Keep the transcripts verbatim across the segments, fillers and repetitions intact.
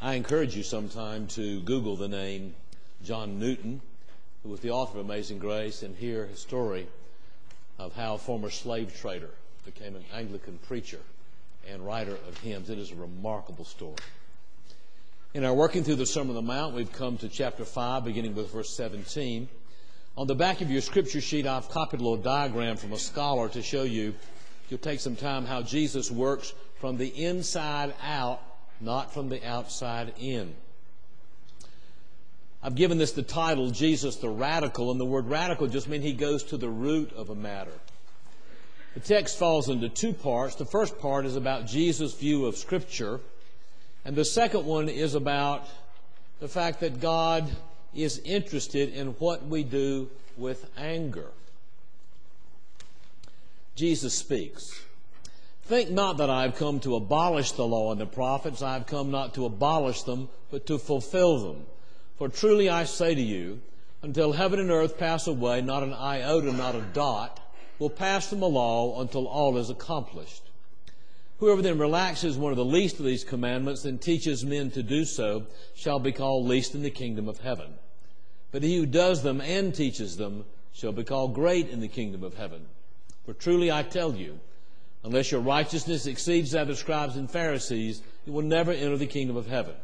I encourage you sometime to Google the name John Newton, who was the author of Amazing Grace, and hear his story of how a former slave trader became an Anglican preacher and writer of hymns. It is a remarkable story. In our working through the Sermon on the Mount, we've come to chapter five, beginning with verse seventeen. On the back of your scripture sheet, I've copied a little diagram from a scholar to show you, if you'll take some time, how Jesus works from the inside out, not from the outside in. I've given this the title, Jesus the Radical, and the word radical just means he goes to the root of a matter. The text falls into two parts. The first part is about Jesus' view of Scripture, and the second one is about the fact that God is interested in what we do with anger. Jesus speaks. Think not that I have come to abolish the law and the prophets. I have come not to abolish them, but to fulfill them. For truly I say to you, until heaven and earth pass away, not an iota, not a dot, will pass from the law until all is accomplished. Whoever then relaxes one of the least of these commandments and teaches men to do so shall be called least in the kingdom of heaven. But he who does them and teaches them shall be called great in the kingdom of heaven. For truly I tell you, unless your righteousness exceeds that of the scribes and Pharisees, you will never enter the kingdom of heaven.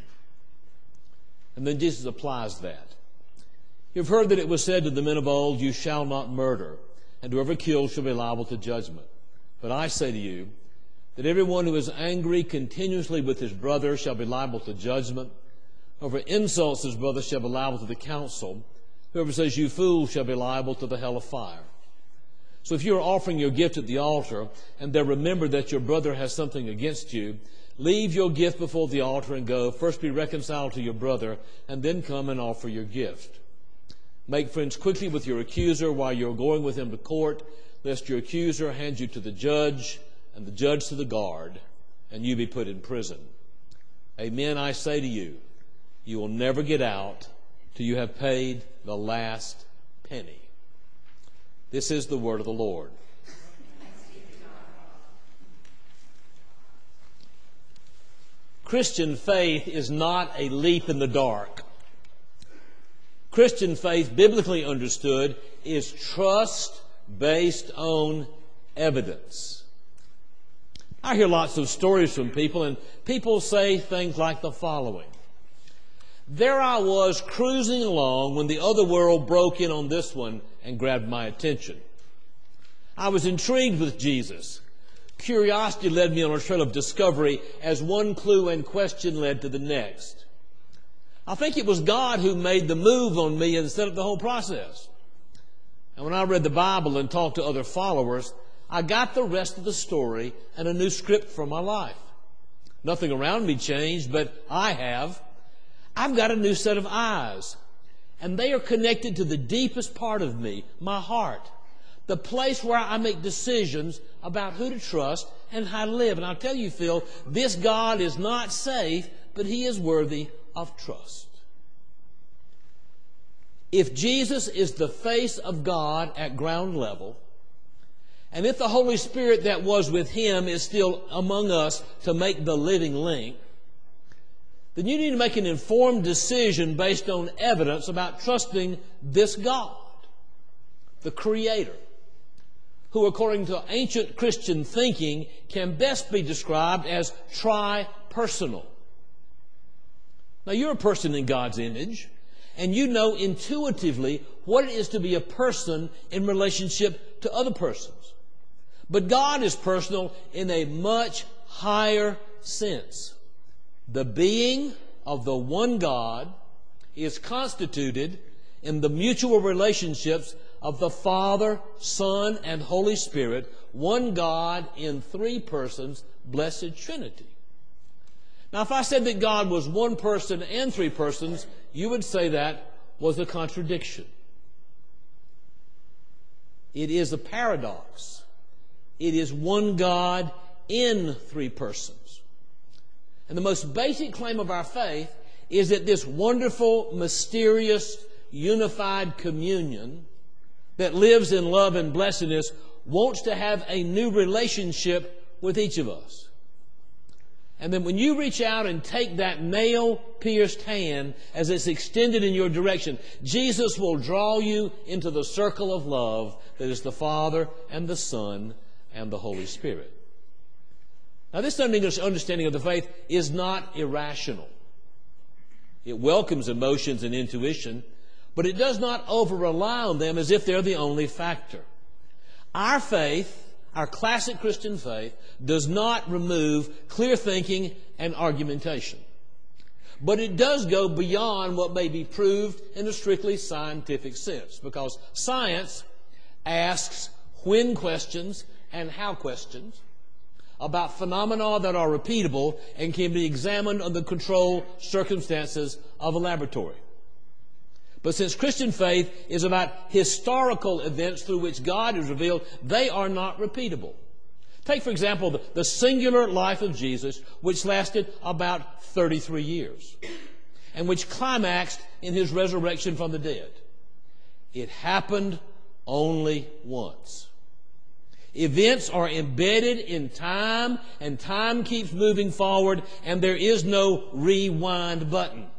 And then Jesus applies that. You've heard that it was said to the men of old, you shall not murder, and whoever kills shall be liable to judgment. But I say to you, that everyone who is angry continuously with his brother shall be liable to judgment. Whoever insults his brother shall be liable to the council. Whoever says, you fool, shall be liable to the hell of fire. So if you are offering your gift at the altar, and there remember that your brother has something against you, leave your gift before the altar and go. First be reconciled to your brother, and then come and offer your gift. Make friends quickly with your accuser while you're going with him to court, lest your accuser hand you to the judge, and the judge to the guard, and you be put in prison. Amen, I say to you, you will never get out till you have paid the last penny. This is the word of the Lord. Christian faith is not a leap in the dark. Christian faith, biblically understood, is trust based on evidence. I hear lots of stories from people, and people say things like the following. There I was cruising along when the other world broke in on this one and grabbed my attention. I was intrigued with Jesus. Curiosity led me on a trail of discovery as one clue and question led to the next. I think it was God who made the move on me and set up the whole process. And when I read the Bible and talked to other followers, I got the rest of the story and a new script for my life. Nothing around me changed, but I have. I've got a new set of eyes, and they are connected to the deepest part of me, my heart, the place where I make decisions about who to trust and how to live. And I'll tell you, Phil, this God is not safe, but he is worthy of trust. If Jesus is the face of God at ground level, and if the Holy Spirit that was with him is still among us to make the living link, then you need to make an informed decision based on evidence about trusting this God, the Creator, who, according to ancient Christian thinking, can best be described as tri-personal. Now, you're a person in God's image, and you know intuitively what it is to be a person in relationship to other persons. But God is personal in a much higher sense. The being of the one God is constituted in the mutual relationships of the Father, Son, and Holy Spirit, one God in three persons, blessed Trinity. Now, if I said that God was one person and three persons, you would say that was a contradiction. It is a paradox. It is one God in three persons. And the most basic claim of our faith is that this wonderful, mysterious, unified communion that lives in love and blessedness wants to have a new relationship with each of us. And then when you reach out and take that nail-pierced hand as it's extended in your direction, Jesus will draw you into the circle of love that is the Father and the Son and the Holy Spirit. Now, this understanding of the faith is not irrational. It welcomes emotions and intuition, but it does not over-rely on them as if they're the only factor. Our faith, our classic Christian faith, does not remove clear thinking and argumentation. But it does go beyond what may be proved in a strictly scientific sense, because science asks when questions and how questions about phenomena that are repeatable and can be examined under the controlled circumstances of a laboratory. But since Christian faith is about historical events through which God is revealed, they are not repeatable. Take, for example, the, the singular life of Jesus, which lasted about thirty-three years, and which climaxed in his resurrection from the dead. It happened only once. Events are embedded in time, and time keeps moving forward, and there is no rewind button.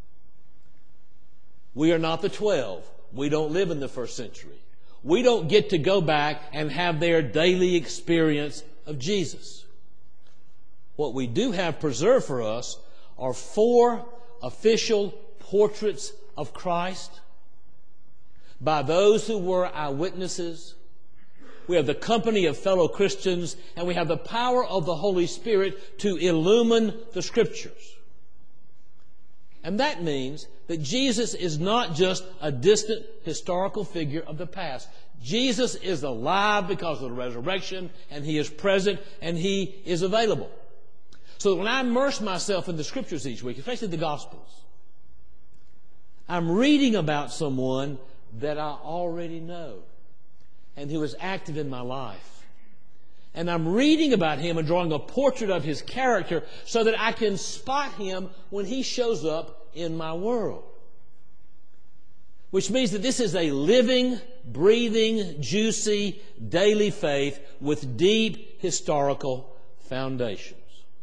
We are not the twelve. We don't live in the first century. We don't get to go back and have their daily experience of Jesus. What we do have preserved for us are four official portraits of Christ by those who were eyewitnesses. We have the company of fellow Christians, and we have the power of the Holy Spirit to illumine the Scriptures. And that means that Jesus is not just a distant historical figure of the past. Jesus is alive because of the resurrection, and He is present, and He is available. So when I immerse myself in the Scriptures each week, especially the Gospels, I'm reading about someone that I already know and who is active in my life. And I'm reading about him and drawing a portrait of his character so that I can spot him when he shows up in my world. Which means that this is a living, breathing, juicy, daily faith with deep historical foundations.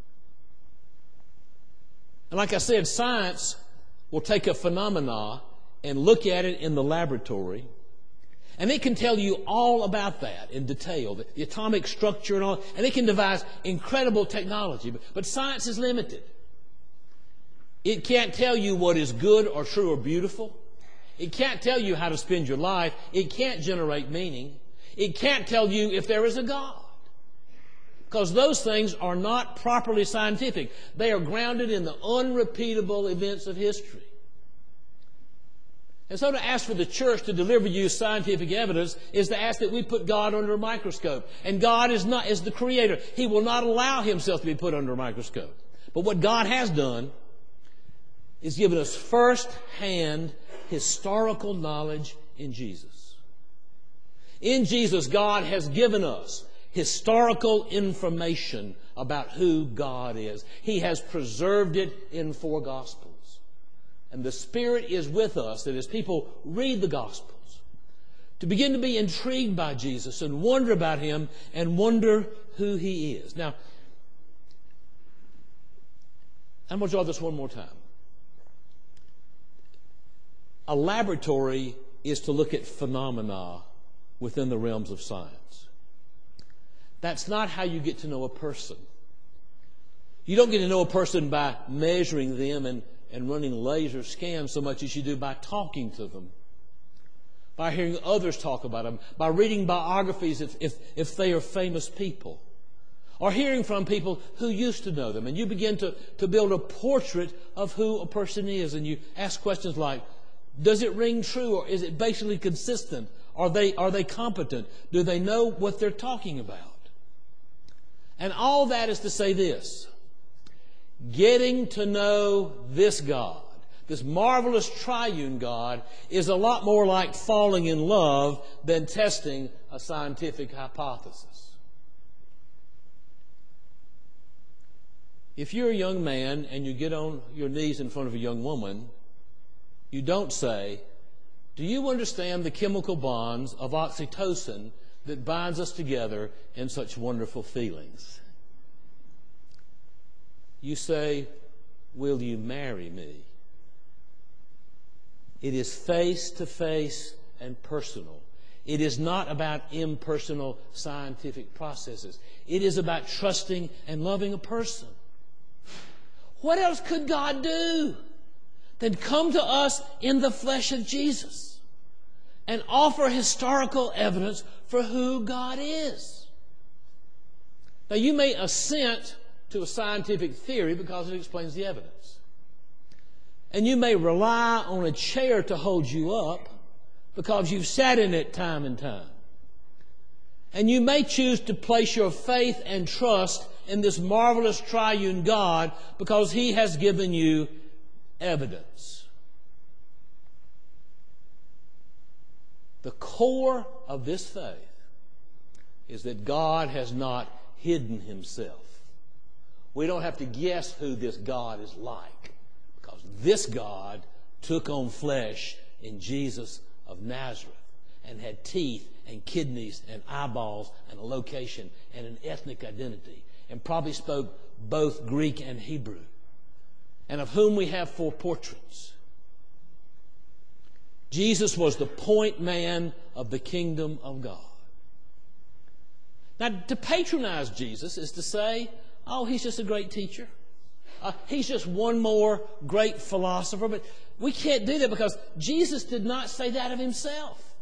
And like I said, science will take a phenomena and look at it in the laboratory, and it can tell you all about that in detail, the, the atomic structure and all, and it can devise incredible technology. But, but science is limited. It can't tell you what is good or true or beautiful. It can't tell you how to spend your life. It can't generate meaning. It can't tell you if there is a God. Because those things are not properly scientific. They are grounded in the unrepeatable events of history. And so to ask for the church to deliver you scientific evidence is to ask that we put God under a microscope. And God is not is the Creator. He will not allow Himself to be put under a microscope. But what God has done is given us first-hand historical knowledge in Jesus. In Jesus, God has given us historical information about who God is. He has preserved it in four Gospels. And the Spirit is with us that as people read the Gospels, to begin to be intrigued by Jesus and wonder about Him and wonder who He is. Now, I'm going to draw this one more time. A laboratory is to look at phenomena within the realms of science. That's not how you get to know a person. You don't get to know a person by measuring them and, and running laser scans so much as you do by talking to them, by hearing others talk about them, by reading biographies if, if, if they are famous people, or hearing from people who used to know them. And you begin to, to build a portrait of who a person is. And you ask questions like, does it ring true, or is it basically consistent? Are they, are they competent? Do they know what they're talking about? And all that is to say this: getting to know this God, this marvelous triune God, is a lot more like falling in love than testing a scientific hypothesis. If you're a young man and you get on your knees in front of a young woman, you don't say, do you understand the chemical bonds of oxytocin that binds us together in such wonderful feelings? You say, will you marry me? It is face-to-face and personal. It is not about impersonal scientific processes. It is about trusting and loving a person. What else could God do than come to us in the flesh of Jesus and offer historical evidence for who God is? Now, you may assent to a scientific theory because it explains the evidence. And you may rely on a chair to hold you up because you've sat in it time and time. And you may choose to place your faith and trust in this marvelous triune God because He has given you evidence. The core of this faith is that God has not hidden Himself. We don't have to guess who this God is like, because this God took on flesh in Jesus of Nazareth and had teeth and kidneys and eyeballs and a location and an ethnic identity, and probably spoke both Greek and Hebrew, and of whom we have four portraits. Jesus was the point man of the kingdom of God. Now, to patronize Jesus is to say, oh, He's just a great teacher. Uh, he's just one more great philosopher. But we can't do that because Jesus did not say that of Himself.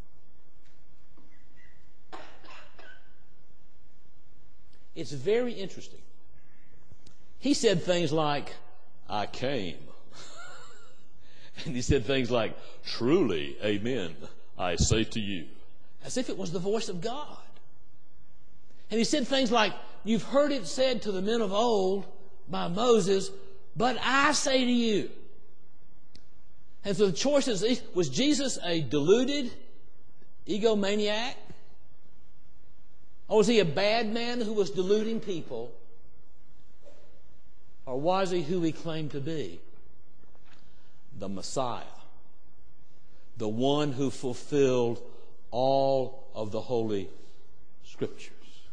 It's very interesting. He said things like, I came. And He said things like, truly, amen, I say to you. As if it was the voice of God. And He said things like, you've heard it said to the men of old by Moses, but I say to you. And so the choice is, was Jesus a deluded egomaniac? Or was He a bad man who was deluding people? Or was He who He claimed to be? The Messiah. The one who fulfilled all of the Holy Scriptures.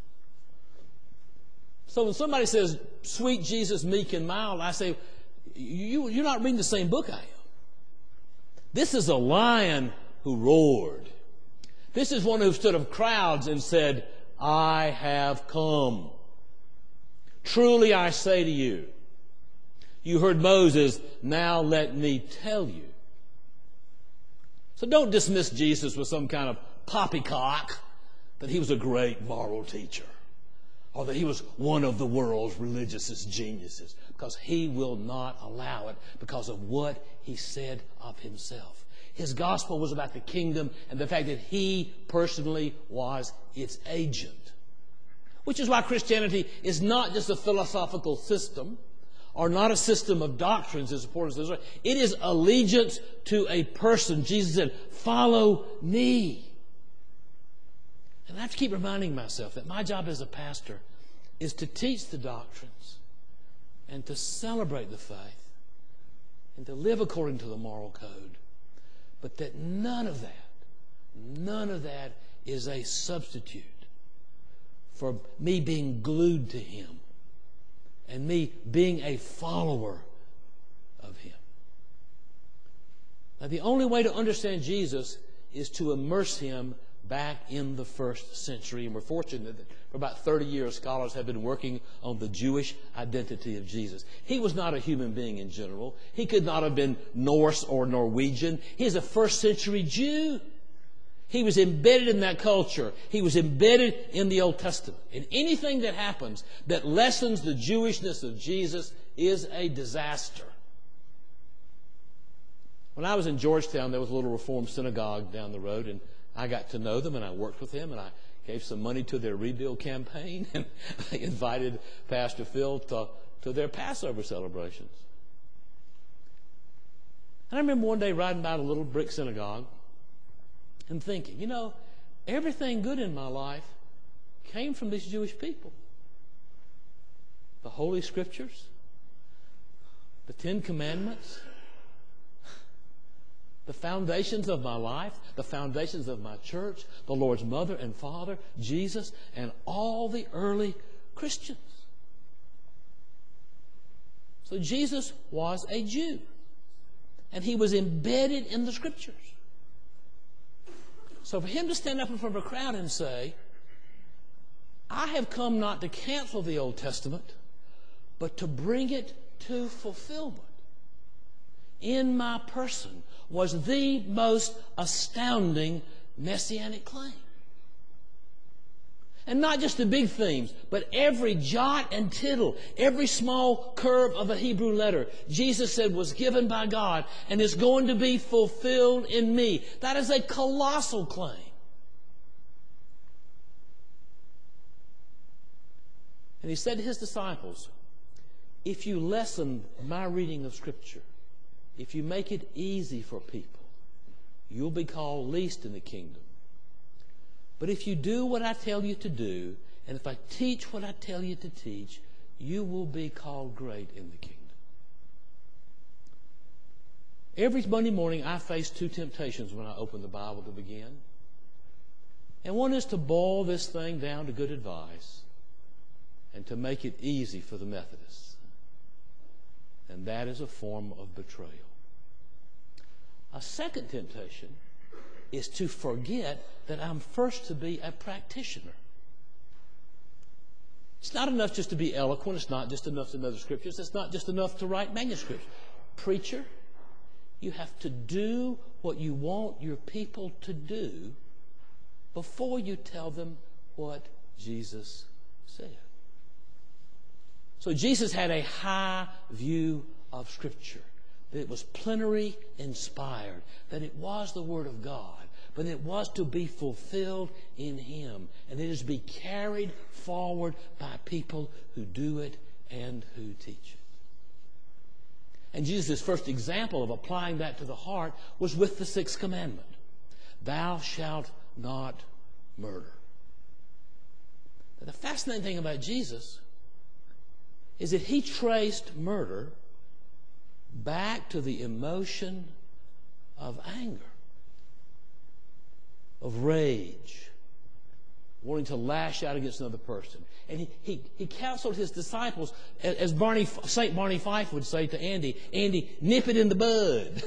So when somebody says, sweet Jesus, meek and mild, I say, you, you're not reading the same book I am. This is a lion who roared. This is one who stood of crowds and said, I have come. Truly I say to you, you heard Moses, now let me tell you. So don't dismiss Jesus with some kind of poppycock that He was a great moral teacher, or that He was one of the world's religious geniuses, because He will not allow it because of what He said of Himself. His gospel was about the kingdom and the fact that He personally was its agent. Which is why Christianity is not just a philosophical system or not a system of doctrines as important as this. It is allegiance to a person. Jesus said, follow me. And I have to keep reminding myself that my job as a pastor is to teach the doctrines and to celebrate the faith and to live according to the moral code. But that none of that, none of that is a substitute for me being glued to Him and me being a follower of Him. Now, the only way to understand Jesus is to immerse Him back in the first century. And we're fortunate that for about thirty years, scholars have been working on the Jewish identity of Jesus. He was not a human being in general. He could not have been Norse or Norwegian. He's a first century Jew. He was embedded in that culture. He was embedded in the Old Testament. And anything that happens that lessens the Jewishness of Jesus is a disaster. When I was in Georgetown, there was a little Reformed synagogue down the road, and I got to know them, and I worked with them, and I gave some money to their rebuild campaign, and I invited Pastor Phil to, to their Passover celebrations. And I remember one day riding by a little brick synagogue and thinking, you know, everything good in my life came from these Jewish people. The Holy Scriptures, the Ten Commandments, the foundations of my life, the foundations of my church, the Lord's mother and father, Jesus, and all the early Christians. So Jesus was a Jew. And he was embedded in the Scriptures. So for him to stand up in front of a crowd and say, I have come not to cancel the Old Testament, but to bring it to fulfillment in my person, was the most astounding messianic claim. And not just the big themes, but every jot and tittle, every small curve of a Hebrew letter, Jesus said was given by God and is going to be fulfilled in me. That is a colossal claim. And he said to his disciples, if you lessen my reading of Scripture, if you make it easy for people, you'll be called least in the kingdom. But if you do what I tell you to do, and if I teach what I tell you to teach, you will be called great in the kingdom. Every Monday morning I face two temptations when I open the Bible to begin. And one is to boil this thing down to good advice and to make it easy for the Methodists. And that is a form of betrayal. A second temptation is to forget that I'm first to be a practitioner. It's not enough just to be eloquent. It's not just enough to know the Scriptures. It's not just enough to write manuscripts. Preacher, you have to do what you want your people to do before you tell them what Jesus said. So Jesus had a high view of Scripture, that it was plenary inspired, that it was the Word of God, but it was to be fulfilled in Him, and it is to be carried forward by people who do it and who teach it. And Jesus' first example of applying that to the heart was with the sixth commandment. Thou shalt not murder. Now, the fascinating thing about Jesus is that he traced murder back to the emotion of anger, of rage, wanting to lash out against another person. And he, he, he counseled his disciples, as Barney, Saint Barney Fife would say to Andy, Andy, nip it in the bud.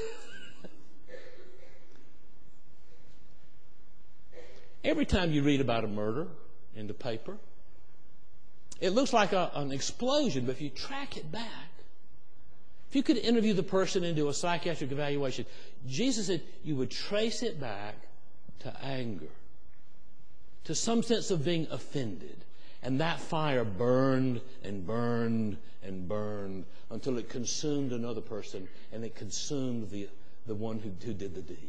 Every time you read about a murder in the paper, it looks like a, an explosion, but if you track it back, if you could interview the person and do a psychiatric evaluation, Jesus said you would trace it back to anger, to some sense of being offended. And that fire burned and burned and burned until it consumed another person, and it consumed the, the one who, who did the deed.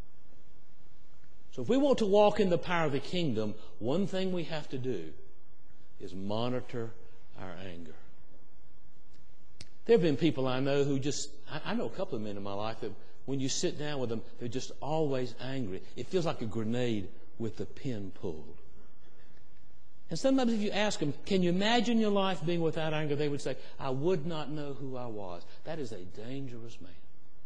So if we want to walk in the power of the kingdom, one thing we have to do is monitor our anger. There have been people I know who just, I, I know a couple of men in my life that when you sit down with them, they're just always angry. It feels like a grenade with the pin pulled. And sometimes if you ask them, can you imagine your life being without anger? They would say, I would not know who I was. That is a dangerous man.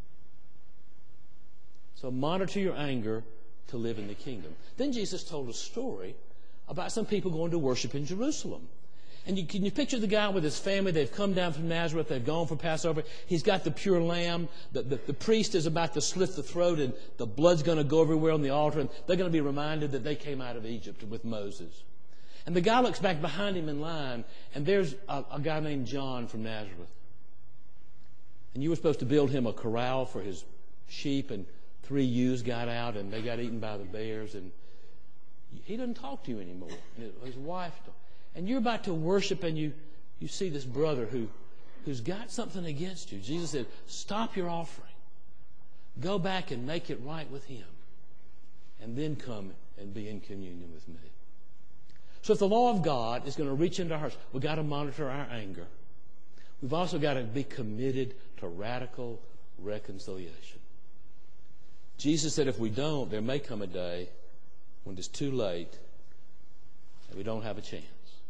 So monitor your anger to live in the kingdom. Then Jesus told a story about some people going to worship in Jerusalem. And you, can you picture the guy with his family? They've come down from Nazareth. They've gone for Passover. He's got the pure lamb. The, the, the priest is about to slit the throat, and the blood's going to go everywhere on the altar. And they're going to be reminded that they came out of Egypt with Moses. And the guy looks back behind him in line, and there's a, a guy named John from Nazareth. And you were supposed to build him a corral for his sheep, and three ewes got out, and they got eaten by the bears. And he doesn't talk to you anymore. And his wife don't. And you're about to worship, and you, you see this brother who, who's got something against you. Jesus said, stop your offering. Go back and make it right with him. And then come and be in communion with me. So if the law of God is going to reach into our hearts, we've got to monitor our anger. We've also got to be committed to radical reconciliation. Jesus said if we don't, there may come a day when it's too late and we don't have a chance.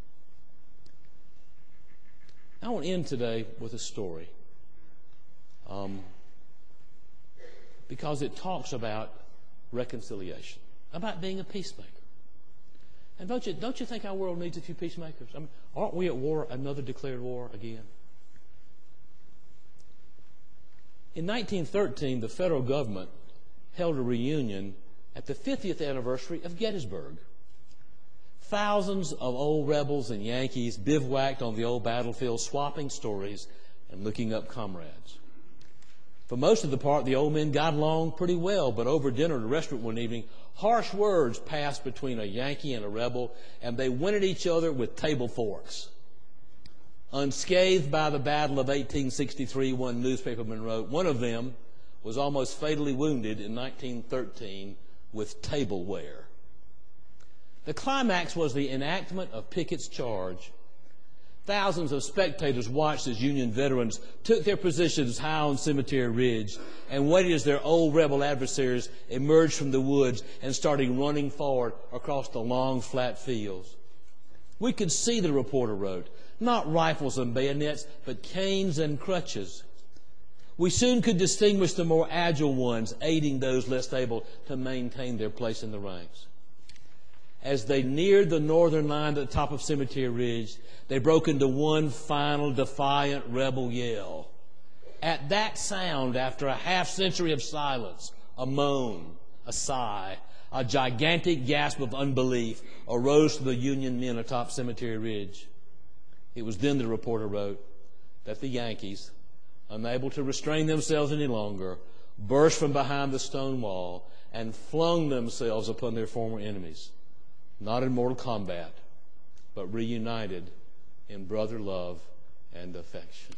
I want to end today with a story um, because it talks about reconciliation, about being a peacemaker. And don't you, don't you think our world needs a few peacemakers? I mean, aren't we at war, another declared war again? In nineteen thirteen, the federal government held a reunion at the fiftieth anniversary of Gettysburg. Thousands of old rebels and Yankees bivouacked on the old battlefield, swapping stories and looking up comrades. For most of the part, the old men got along pretty well, but over dinner at a restaurant one evening, harsh words passed between a Yankee and a rebel, and they went at each other with table forks. Unscathed by the Battle of eighteen sixty-three, one newspaperman wrote, one of them was almost fatally wounded in nineteen thirteen with tableware. The climax was the enactment of Pickett's charge. Thousands of spectators watched as Union veterans took their positions high on Cemetery Ridge and waited as their old rebel adversaries emerged from the woods and started running forward across the long, flat fields. We could see, the reporter wrote, not rifles and bayonets, but canes and crutches. We soon could distinguish the more agile ones, aiding those less able to maintain their place in the ranks. As they neared the northern line at the top of Cemetery Ridge, they broke into one final defiant rebel yell. At that sound, after a half century of silence, a moan, a sigh, a gigantic gasp of unbelief arose from the Union men atop Cemetery Ridge. It was then, the reporter wrote, that the Yankees, unable to restrain themselves any longer, burst from behind the stone wall and flung themselves upon their former enemies, not in mortal combat, but reunited in brother love and affection.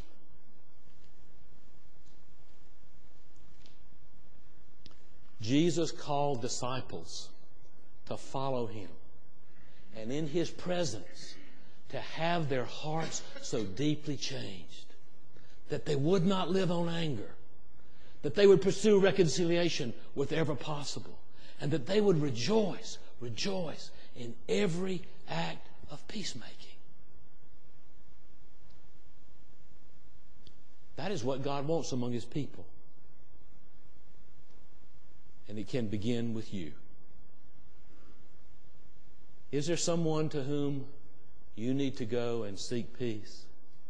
Jesus called disciples to follow him, and in his presence to have their hearts so deeply changed that they would not live on anger, that they would pursue reconciliation wherever possible, and that they would rejoice, rejoice in every act of peacemaking. That is what God wants among his people. And it can begin with you. Is there someone to whom you need to go and seek peace?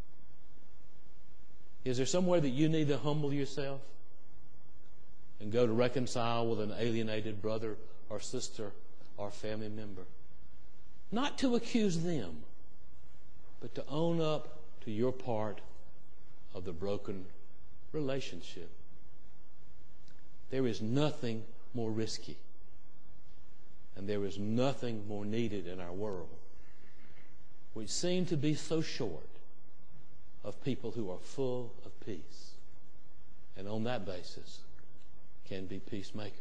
Is there somewhere that you need to humble yourself and go to reconcile with an alienated brother or sister or family member? Not to accuse them, but to own up to your part of the broken relationship. There is nothing more risky, and there is nothing more needed in our world, which seem to be so short of people who are full of peace, and on that basis can be peacemakers.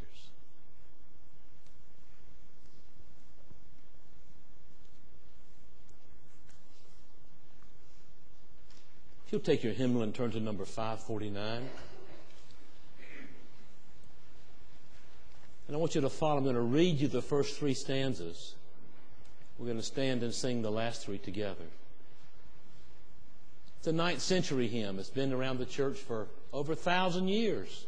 If you'll take your hymnal and turn to number five forty-nine. And I want you to follow. I'm going to read you the first three stanzas. We're going to stand and sing the last three together. It's a ninth century hymn. It's been around the church for over a thousand years.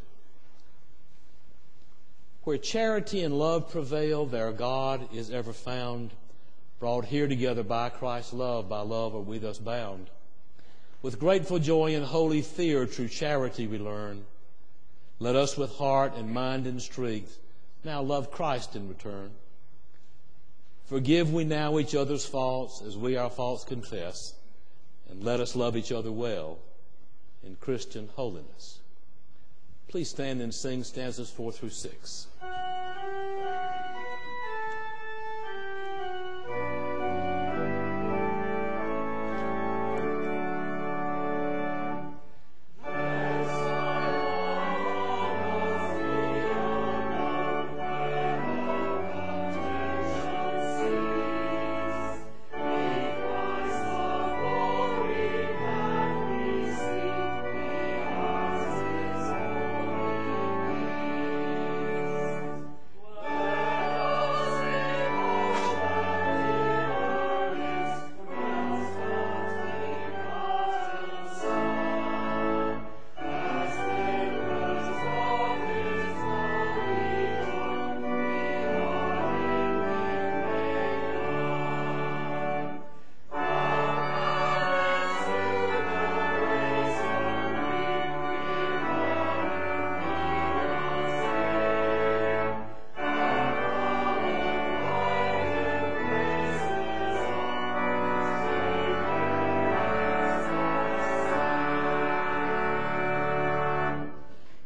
Where charity and love prevail, there God is ever found. Brought here together by Christ's love, by love are we thus bound. With grateful joy and holy fear, true charity we learn. Let us with heart and mind and strength now love Christ in return. Forgive we now each other's faults as we our faults confess, and let us love each other well in Christian holiness. Please stand and sing stanzas four through six.